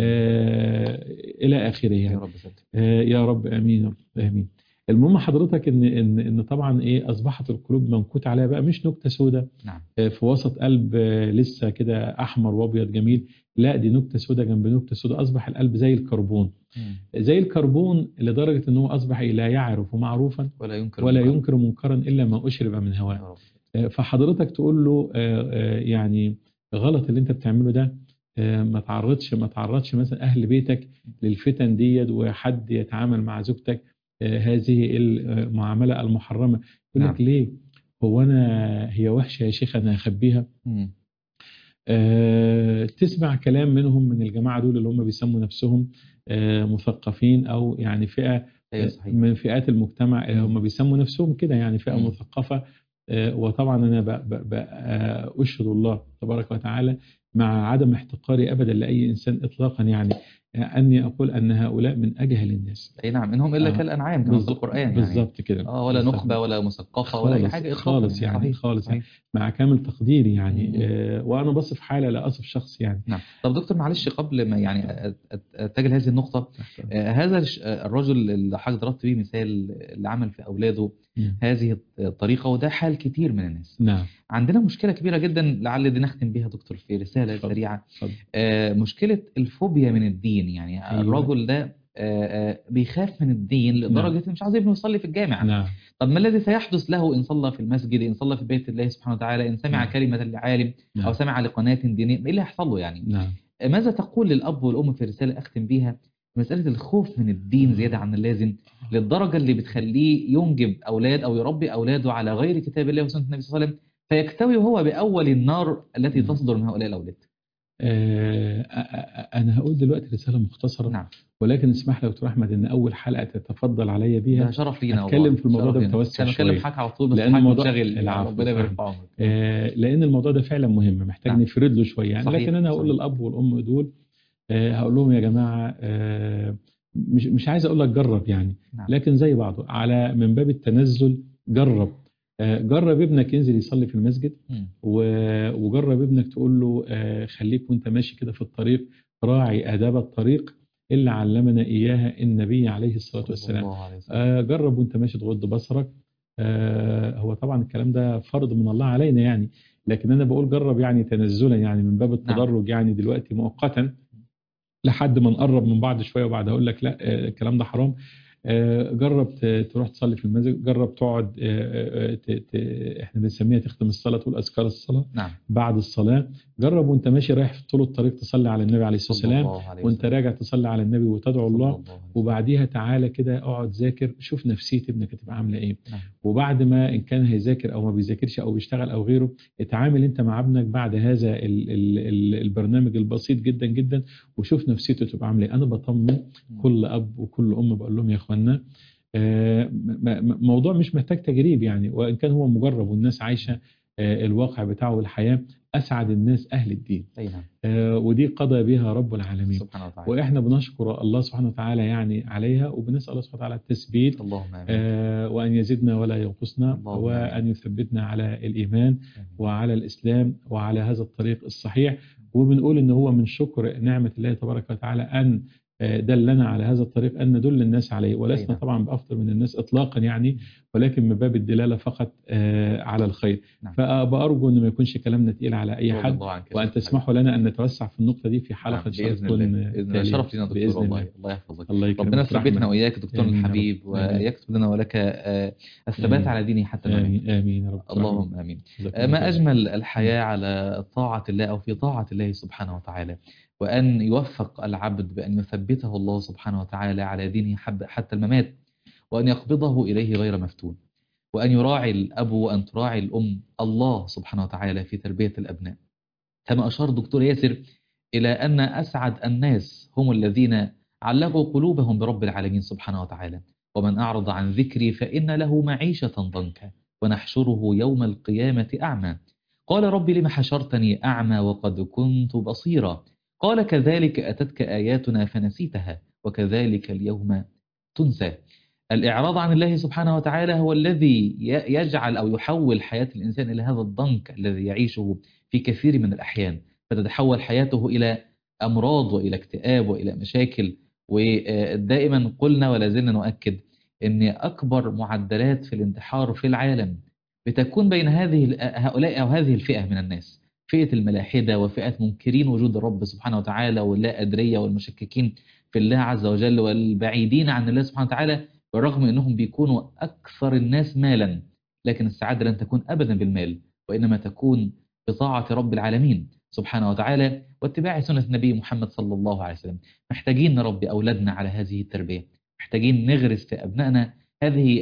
الى اخره يعني. يا رب ستر. يا رب امين يا رب امين. المهم حضرتك ان طبعا ايه، اصبحت القلوب منكوت عليها بقى مش نكته سوداء نعم. في وسط قلب لسه كده احمر وابيض جميل، لا دي نكته سوداء جنب نكته سوداء. اصبح القلب زي الكربون، زي الكربون لدرجه ان هو اصبح لا يعرف معروفا ولا ينكر منكرا الا ما اشرب من هواه. فحضرتك تقول له يعني غلط اللي انت بتعمله ده، ما تعرضش مثلا اهل بيتك للفتن ديت، وحد يتعامل مع زوجتك هذه المعامله المحرمه. يقول لك ليه؟ هو هي وحشه يا شيخ انا هخبيها؟ تسمع كلام منهم، من الجماعه دول اللي هم بيسموا نفسهم مثقفين او يعني فئه من فئات المجتمع، هم بيسموا نفسهم كده يعني فئه مثقفه. وطبعا انا اشهد الله تبارك وتعالى مع عدم احتقاري ابدا لاي انسان اطلاقا، يعني اني اقول ان هؤلاء من اجهل الناس. اي نعم. انهم الا كالانعام كما في القران يعني. بالظبط كده. ولا نخبه ولا مثقفه ولا اي حاجه خالص يعني. صحيح. خالص صحيح. يعني مع كامل تقديري يعني. وانا بصف حاله لا اصف شخص يعني. نعم. طب دكتور معلش قبل ما يعني اتجه هذه النقطه، هذا الرجل اللي حضرتك ضربت بيه مثال اللي عمل في اولاده هذه الطريقه، وده حال كتير من الناس. نعم. عندنا مشكله كبيره جدا لعل دي نختم بيها دكتور في رساله سريعه. مشكله الفوبيا من الدين، يعني أيوة. الرجل ده بيخاف من الدين لدرجه مش عايز ابنه يصلي في الجامع. نعم. طب ما الذي سيحدث له ان صلى في المسجد، ان صلى في بيت الله سبحانه وتعالى، ان سمع كلمه لعالم او سمع لقناه دينيه؟ ايه اللي هيحصل له يعني؟ نعم. ماذا تقول للاب والام في رساله اختم بيها، مساله الخوف من الدين زياده عن اللازم للدرجه اللي بتخليه ينجب اولاد او يربي اولاده على غير كتاب الله وسنه النبي صلى الله عليه وسلم، فيكتوي هو باول النار التي تصدر من هؤلاء الاولاد؟ أنا هقول دلوقتي رسالة مختصرة. نعم. ولكن اسمح لي يا دكتور أحمد إن أول حلقة تتفضل عليا بيها ده شرف لينا أتكلم في الموضوع ده بتوسع شوية. أنا بتكلم حاجة على طول بس لأن حاجة منشغل. ربنا يبارك في عمرك. لأن الموضوع ده فعلا مهم، محتاج نفرد له شوية يعني. لكن أنا هقول للأب والأم دول هقول لهم يا جماعة مش عايز أقول لك جرب يعني. نعم. لكن زي بعضه على من باب التنزل جرب. جرب ابنك ينزل يصلي في المسجد، وجرب ابنك تقول له خليك وانت ماشي كده في الطريق راعي آداب الطريق اللي علمنا إياها النبي عليه الصلاة والسلام. جرب وانت ماشي تغض بصرك. هو طبعا الكلام ده فرض من الله علينا يعني، لكن أنا بقول جرب يعني تنزلا يعني من باب التدرج يعني دلوقتي مؤقتا لحد ما نقرب من بعض شوية، وبعد أقول لك لا الكلام ده حرام. جرب تروح تصلي في المسجد، جرب تقعد احنا بنسميها تختم الصلاه تقول اذكار الصلاه. نعم. بعد الصلاه جرب وانت ماشي رايح في طول الطريق تصلي على النبي عليه الصلاه والسلام، وانت راجع تصلي على النبي وتدعو الله. وبعديها تعالى كده اقعد ذاكر، شوف نفسيه ابنك هتبقى عامله ايه. نعم. وبعد ما ان كان هيذاكر او ما بيذاكرش او بيشتغل او غيره، اتعامل انت مع ابنك بعد هذا البرنامج البسيط جدا جدا، وشوف نفسيته تبقى عامله ايه. انا بطمن كل اب وكل ام بقول لهم يا اخوانا موضوع مش محتاج تجريب يعني، وان كان هو مجرب والناس عايشه الواقع بتاعه والحياة، أسعد الناس أهل الدين. أي نعم. ودي قضى بها رب العالمين، سبحانه وتعالى. وإحنا بنشكر الله سبحانه وتعالى يعني عليها، وبنسأل الله سبحانه وتعالى التثبيت، اللهم آمين. وأن يزدنا ولا ينقصنا، اللهم آمين. وأن يثبتنا على الإيمان آمين. وعلى الإسلام وعلى هذا الطريق الصحيح. وبنقول إن هو من شكر نعمة الله تبارك وتعالى أن دلنا على هذا الطريق، أن ندل الناس عليه، أي ولسنا نعم. طبعا بأفضل من الناس إطلاقا يعني، ولكن من باب الدلالة فقط على الخير. نعم. فبأرجو أن ما يكونش كلامنا تقيل على أي رضي حد، الله عنك يا وأن شيخ الحبيب. تسمحوا لنا أن نتوسع في النقطة دي في نعم حلقة إن شاء الله بإذن الله، تكون بإذن الله. تالية شرف لنا دكتور بإذن والله، الله. الله يحفظك. الله يكرمك ربنا دكتور يثبتنا أحمد. وإياك دكتورنا آمين يا رب. الحبيب، آمين. ويكتب لنا ولك الثبات آمين. على دينه حتى الممات. آمين آمين يا رب. اللهم آمين. جزاكم الله ما خيرا. أجمل الحياة على طاعة الله أو في طاعة الله سبحانه وتعالى، وأن يوفق العبد بأن يثبته الله سبحانه وتعالى على دينه حتى الممات، وأن يقبضه إليه غير مفتون، وأن يراعي الأب وأن تراعي الأم الله سبحانه وتعالى في تربية الأبناء. كما أشار الدكتور ياسر إلى أن أسعد الناس هم الذين علقوا قلوبهم برب العالمين سبحانه وتعالى. ومن أعرض عن ذكري فإن له معيشة ضنكا ونحشره يوم القيامة أعمى. قال رب لم حشرتني أعمى وقد كنت بصيرا. قال كذلك أتتك آياتنا فنسيتها وكذلك اليوم تنسى. الإعراض عن الله سبحانه وتعالى هو الذي يجعل أو يحول حياة الإنسان إلى هذا الضنك الذي يعيشه في كثير من الأحيان، فتتحول حياته إلى أمراض وإلى اكتئاب وإلى مشاكل. ودائما قلنا ولا زلنا نؤكد أن أكبر معدلات في الانتحار في العالم بتكون بين هؤلاء أو هذه الفئة من الناس، فئة الملاحدة وفئة منكرين وجود الرب سبحانه وتعالى واللا أدرية والمشككين في الله عز وجل والبعيدين عن الله سبحانه وتعالى، بالرغم أنهم بيكونوا أكثر الناس مالا. لكن السعادة لن تكون أبدا بالمال، وإنما تكون بطاعة رب العالمين سبحانه وتعالى واتباع سنة النبي محمد صلى الله عليه وسلم. محتاجين نربي أولادنا على هذه التربية، محتاجين نغرس في أبنائنا هذه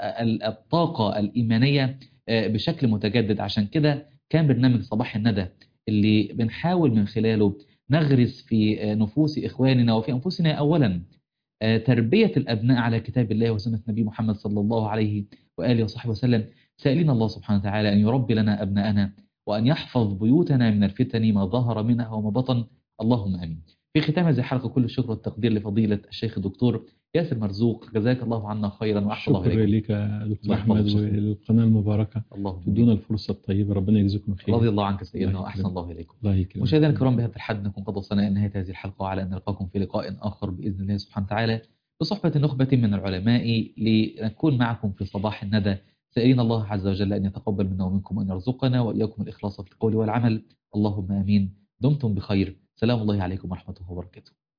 الطاقة الإيمانية بشكل متجدد. عشان كده كان برنامج صباح الندى اللي بنحاول من خلاله نغرس في نفوس إخواننا وفي أنفسنا أولا تربية الأبناء على كتاب الله وسنة النبي محمد صلى الله عليه وآله وصحبه وسلم، سائلين الله سبحانه وتعالى أن يربي لنا أبناءنا وأن يحفظ بيوتنا من الفتن ما ظهر منها وما بطن. اللهم آمين. في ختام هذه الحلقة كل الشكر والتقدير لفضيلة الشيخ الدكتور ياسر مرزوق، جزاك الله عنا خيرا وأحسن الله شكرا إليكم. لك يا دكتور الله أحمد يحفظك. والقناة المباركة، اللهم تدونا آمين. الفرصة الطيبة، ربنا يجزيكم خير. رضي الله عنك سيدنا الله وأحسن يكرمك. الله إليكم. الله يكرمك. مشاهدينا الكرام، بهذا الحد نكون قد وصلنا إلى نهاية هذه الحلقة، وعلى أن نلقاكم في لقاء آخر بإذن الله سبحانه وتعالى بصحبة نخبة من العلماء لنكون معكم في صباح الندى، سائلين الله عز وجل أن يتقبل منا ومنكم وأن يرزقنا وإياكم الإخلاص في القول والعمل. اللهم آمين. دمتم بخير. سلام الله عليكم ورحمته وبركاته.